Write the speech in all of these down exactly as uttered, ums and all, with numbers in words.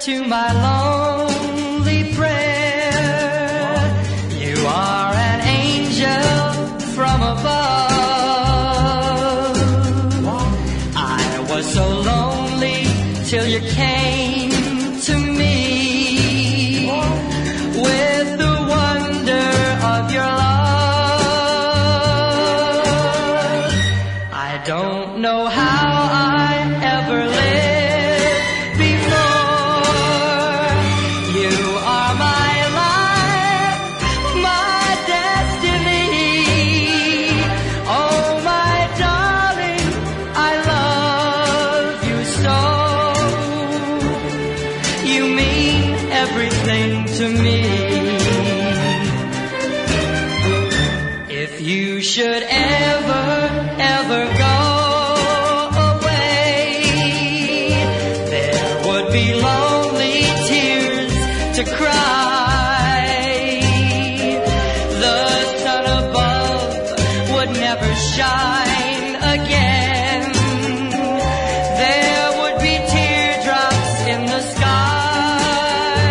to my lonely prayer. You are an angel from above. I was so lonely till you came to me with the wonder of your love. I don't know how I ever lived before. You are my life, my destiny. Oh, my darling, I love you so. You mean everything to me. If you should ever, ever go away, there would be lonely tears to cry. The sun above would never shine again. There would be teardrops in the sky.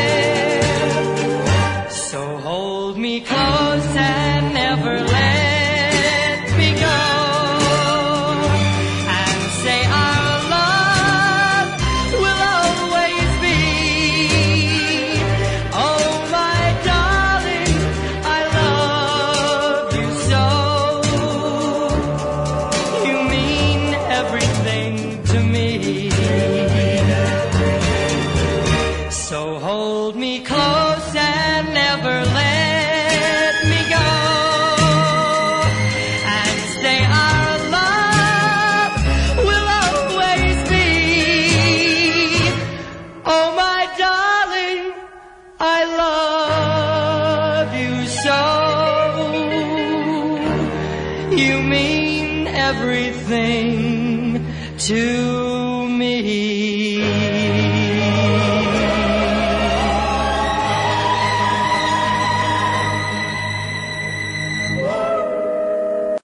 So hold me close and never let me go, and say our love will always be. Oh, my darling, I love you so. You mean everything to me. So hold me close and never let me go, and say our love will always be. Oh, my darling, I love you so. You mean everything to